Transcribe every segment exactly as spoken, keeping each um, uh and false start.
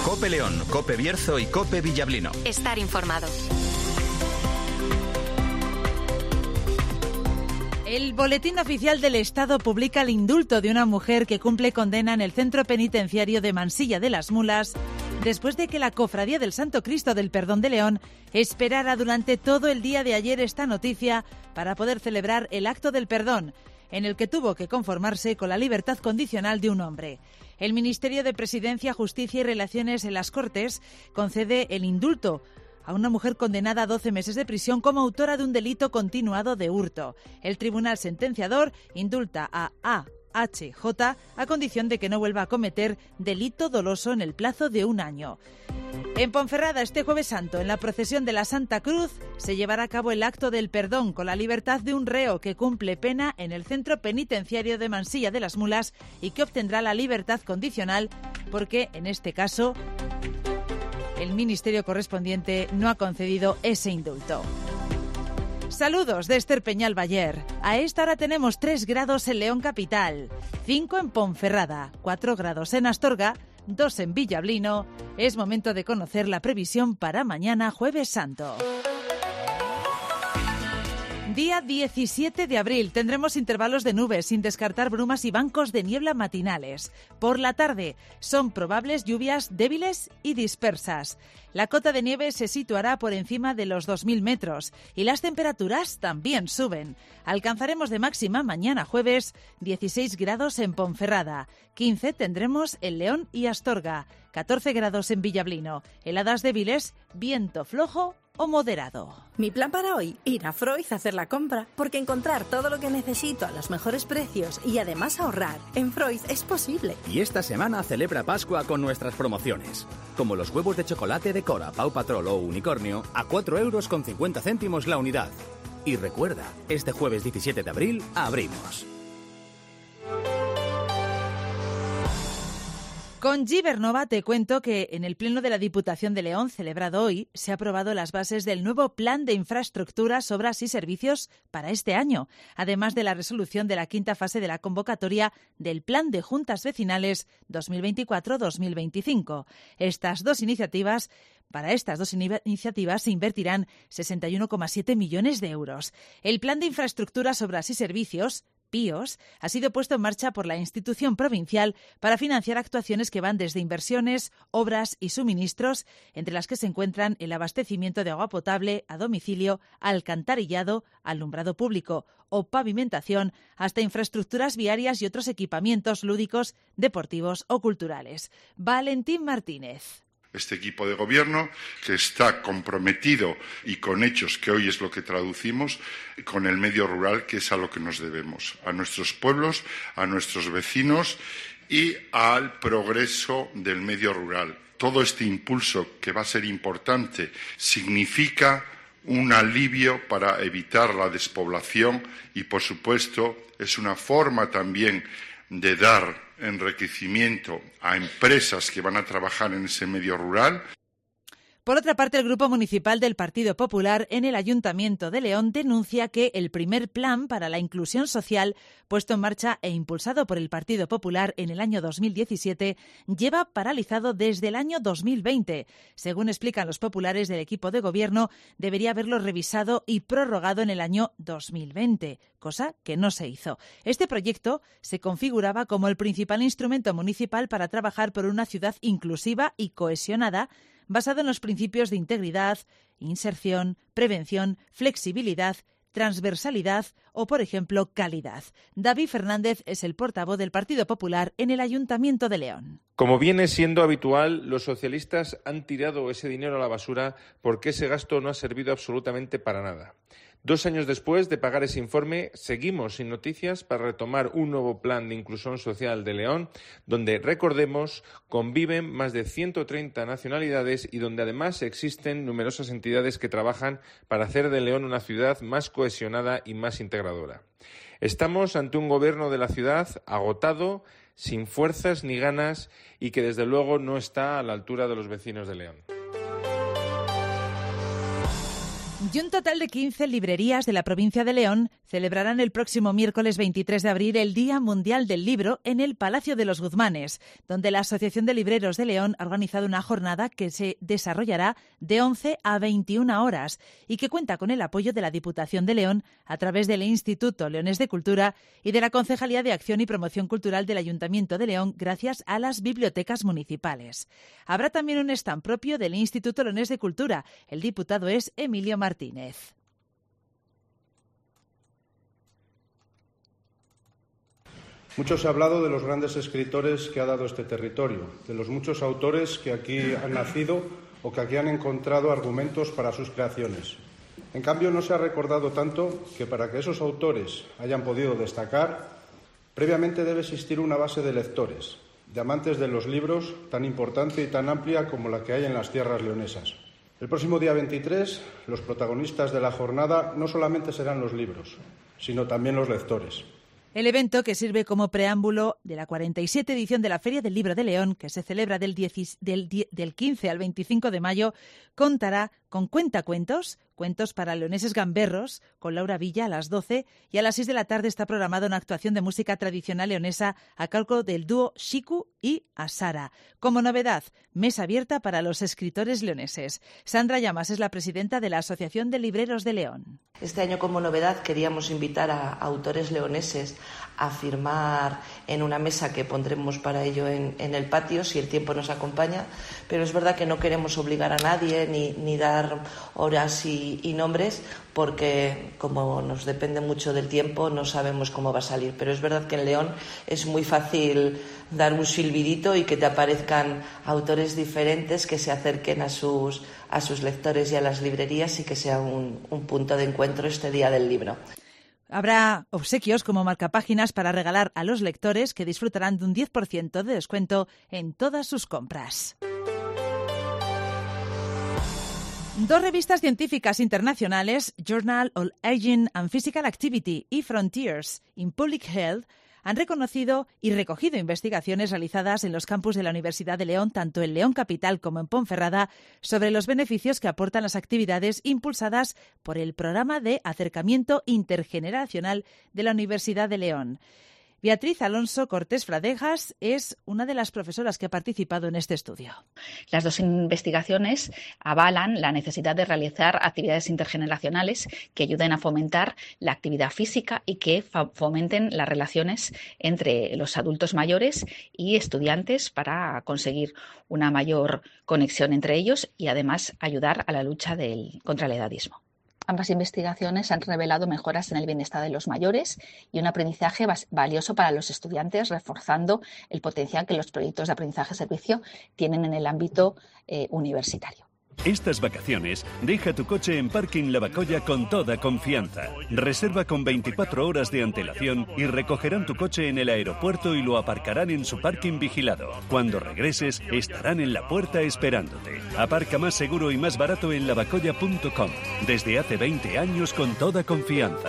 COPE León, COPE Bierzo y COPE Villablino. Estar informado. El Boletín Oficial del Estado publica el indulto de una mujer que cumple condena en el centro penitenciario de Mansilla de las Mulas, después de que la Cofradía del Santo Cristo del Perdón de León esperara durante todo el día de ayer esta noticia para poder celebrar el acto del perdón, en el que tuvo que conformarse con la libertad condicional de un hombre. El Ministerio de Presidencia, Justicia y Relaciones en las Cortes concede el indulto a una mujer condenada a doce meses de prisión como autora de un delito continuado de hurto. El tribunal sentenciador indulta a A H J a condición de que no vuelva a cometer delito doloso en el plazo de un año. En Ponferrada, este Jueves Santo, en la procesión de la Santa Cruz, se llevará a cabo el acto del perdón con la libertad de un reo que cumple pena en el centro penitenciario de Mansilla de las Mulas y que obtendrá la libertad condicional porque, en este caso, el ministerio correspondiente no ha concedido ese indulto. Saludos de Esther Peñal Bayer. A esta hora tenemos tres grados en León Capital, cinco en Ponferrada, cuatro grados en Astorga, dos en Villablino. Es momento de conocer la previsión para mañana, Jueves Santo. Día diecisiete de abril. Tendremos intervalos de nubes, sin descartar brumas y bancos de niebla matinales. Por la tarde son probables lluvias débiles y dispersas. La cota de nieve se situará por encima de los dos mil metros y las temperaturas también suben. Alcanzaremos de máxima mañana jueves dieciséis grados en Ponferrada, quince tendremos en León y Astorga, catorce grados en Villablino, heladas débiles, viento flojo o moderado. Mi plan para hoy, ir a Freud a hacer la compra, porque encontrar todo lo que necesito a los mejores precios y además ahorrar en Freud es posible. Y esta semana celebra Pascua con nuestras promociones, como los huevos de chocolate de Cora, Pau Patrol o Unicornio a cuatro euros con cincuenta céntimos la unidad. Y recuerda, este jueves diecisiete de abril abrimos. Con Gibernova te cuento que en el Pleno de la Diputación de León, celebrado hoy, se han aprobado las bases del nuevo Plan de Infraestructuras, Obras y Servicios para este año, además de la resolución de la quinta fase de la convocatoria del Plan de Juntas Vecinales dos mil veinticuatro dos mil veinticinco. Estas dos iniciativas Para estas dos iniciativas se invertirán sesenta y uno coma siete millones de euros. El Plan de Infraestructuras, Obras y Servicios, PIOS, ha sido puesto en marcha por la institución provincial para financiar actuaciones que van desde inversiones, obras y suministros, entre las que se encuentran el abastecimiento de agua potable a domicilio, alcantarillado, alumbrado público o pavimentación, hasta infraestructuras viarias y otros equipamientos lúdicos, deportivos o culturales. Valentín Martínez. Este equipo de gobierno, que está comprometido y con hechos, que hoy es lo que traducimos, con el medio rural, que es a lo que nos debemos, a nuestros pueblos, a nuestros vecinos y al progreso del medio rural. Todo este impulso, que va a ser importante, significa un alivio para evitar la despoblación y, por supuesto, es una forma también de dar enriquecimiento a empresas que van a trabajar en ese medio rural. Por otra parte, el Grupo Municipal del Partido Popular en el Ayuntamiento de León denuncia que el primer plan para la inclusión social, puesto en marcha e impulsado por el Partido Popular en el año dos mil diecisiete, lleva paralizado desde el año dos mil veinte. Según explican los populares del equipo de gobierno, debería haberlo revisado y prorrogado en el año dos mil veinte, cosa que no se hizo. Este proyecto se configuraba como el principal instrumento municipal para trabajar por una ciudad inclusiva y cohesionada, basado en los principios de integridad, inserción, prevención, flexibilidad, transversalidad o, por ejemplo, calidad. David Fernández es el portavoz del Partido Popular en el Ayuntamiento de León. Como viene siendo habitual, los socialistas han tirado ese dinero a la basura porque ese gasto no ha servido absolutamente para nada. Dos años después de pagar ese informe, seguimos sin noticias para retomar un nuevo plan de inclusión social de León, donde, recordemos, conviven más de ciento treinta nacionalidades y donde además existen numerosas entidades que trabajan para hacer de León una ciudad más cohesionada y más integradora. Estamos ante un gobierno de la ciudad agotado, sin fuerzas ni ganas y que desde luego no está a la altura de los vecinos de León. Y un total de quince librerías de la provincia de León celebrarán el próximo miércoles veintitrés de abril el Día Mundial del Libro en el Palacio de los Guzmanes, donde la Asociación de Libreros de León ha organizado una jornada que se desarrollará de once a veintiuna horas y que cuenta con el apoyo de la Diputación de León a través del Instituto Leonés de Cultura y de la Concejalía de Acción y Promoción Cultural del Ayuntamiento de León, gracias a las bibliotecas municipales. Habrá también un stand propio del Instituto Leonés de Cultura. El diputado es Emilio Martínez. Martínez. Mucho se ha hablado de los grandes escritores que ha dado este territorio, de los muchos autores que aquí han nacido o que aquí han encontrado argumentos para sus creaciones. En cambio, no se ha recordado tanto que para que esos autores hayan podido destacar, previamente debe existir una base de lectores, de amantes de los libros, tan importante y tan amplia como la que hay en las tierras leonesas. El próximo día veintitrés, los protagonistas de la jornada no solamente serán los libros, sino también los lectores. El evento, que sirve como preámbulo de la cuarenta y siete edición de la Feria del Libro de León, que se celebra del, diez, del, del quince al veinticinco de mayo, contará con cuentacuentos, cuentos para leoneses gamberros, con Laura Villa a las doce, y a las seis de la tarde está programada una actuación de música tradicional leonesa a cargo del dúo Xiku y Asara. Como novedad, mesa abierta para los escritores leoneses. Sandra Llamas es la presidenta de la Asociación de Libreros de León. Este año, como novedad, queríamos invitar a autores leoneses a firmar en una mesa que pondremos para ello en, en el patio, si el tiempo nos acompaña, pero es verdad que no queremos obligar a nadie ni, ni dar horas y, y nombres, porque como nos depende mucho del tiempo no sabemos cómo va a salir, pero es verdad que en León es muy fácil dar un silbidito y que te aparezcan autores diferentes que se acerquen a sus, a sus lectores y a las librerías y que sea un, un punto de encuentro este Día del Libro. Habrá obsequios como marcapáginas para regalar a los lectores, que disfrutarán de un diez por ciento de descuento en todas sus compras. Dos revistas científicas internacionales, Journal of Aging and Physical Activity y Frontiers in Public Health, han reconocido y recogido investigaciones realizadas en los campus de la Universidad de León, tanto en León Capital como en Ponferrada, sobre los beneficios que aportan las actividades impulsadas por el Programa de Acercamiento Intergeneracional de la Universidad de León. Beatriz Alonso Cortés Fradejas es una de las profesoras que ha participado en este estudio. Las dos investigaciones avalan la necesidad de realizar actividades intergeneracionales que ayuden a fomentar la actividad física y que fomenten las relaciones entre los adultos mayores y estudiantes para conseguir una mayor conexión entre ellos y además ayudar a la lucha del, contra el edadismo. Ambas investigaciones han revelado mejoras en el bienestar de los mayores y un aprendizaje valioso para los estudiantes, reforzando el potencial que los proyectos de aprendizaje-servicio tienen en el ámbito eh, universitario. Estas vacaciones, deja tu coche en Parking Lavacolla con toda confianza. Reserva con veinticuatro horas de antelación y recogerán tu coche en el aeropuerto y lo aparcarán en su parking vigilado. Cuando regreses, estarán en la puerta esperándote. Aparca más seguro y más barato en lavacolla punto com. Desde hace veinte años con toda confianza.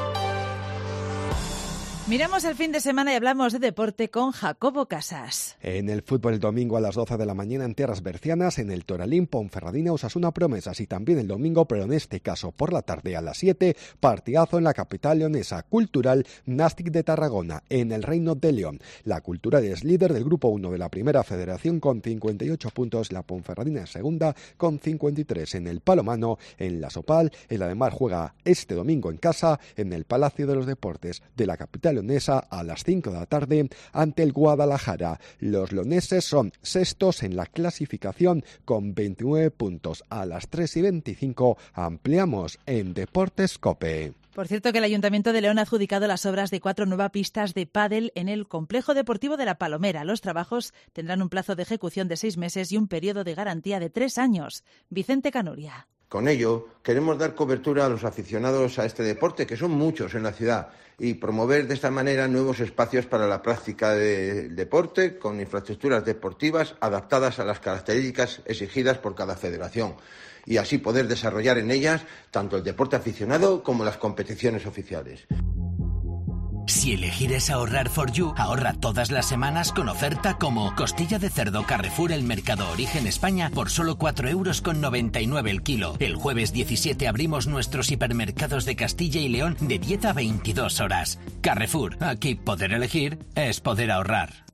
Miramos el fin de semana y hablamos de deporte con Jacobo Casas. En el fútbol, el domingo a las doce de la mañana en tierras bercianas, en el Toralín, Ponferradina, Osasuna Promesas, y también el domingo, pero en este caso por la tarde a las siete, partidazo en la capital leonesa, Cultural Nàstic de Tarragona, en el Reino de León. La Cultural es líder del grupo uno de la primera federación con cincuenta y ocho puntos, la Ponferradina es segunda con cincuenta y tres. En el Palomano, en la Sopal, el Ademar juega este domingo en casa en el Palacio de los Deportes de la capital leonesa a las cinco de la tarde ante el Guadalajara. Los leoneses son sextos en la clasificación con veintinueve puntos. A las tres y veinticinco ampliamos en Deportes COPE. Por cierto, que el Ayuntamiento de León ha adjudicado las obras de cuatro nuevas pistas de pádel en el Complejo Deportivo de La Palomera. Los trabajos tendrán un plazo de ejecución de seis meses y un periodo de garantía de tres años. Vicente Canuria. Con ello, queremos dar cobertura a los aficionados a este deporte, que son muchos en la ciudad, y promover de esta manera nuevos espacios para la práctica del deporte, con infraestructuras deportivas adaptadas a las características exigidas por cada federación, y así poder desarrollar en ellas tanto el deporte aficionado como las competiciones oficiales. Si elegir es ahorrar for you, ahorra todas las semanas con oferta como costilla de cerdo Carrefour El Mercado Origen España por solo cuatro euros con noventa y nueve el kilo. El jueves diecisiete abrimos nuestros hipermercados de Castilla y León de diez a veintidós horas. Carrefour, aquí poder elegir es poder ahorrar.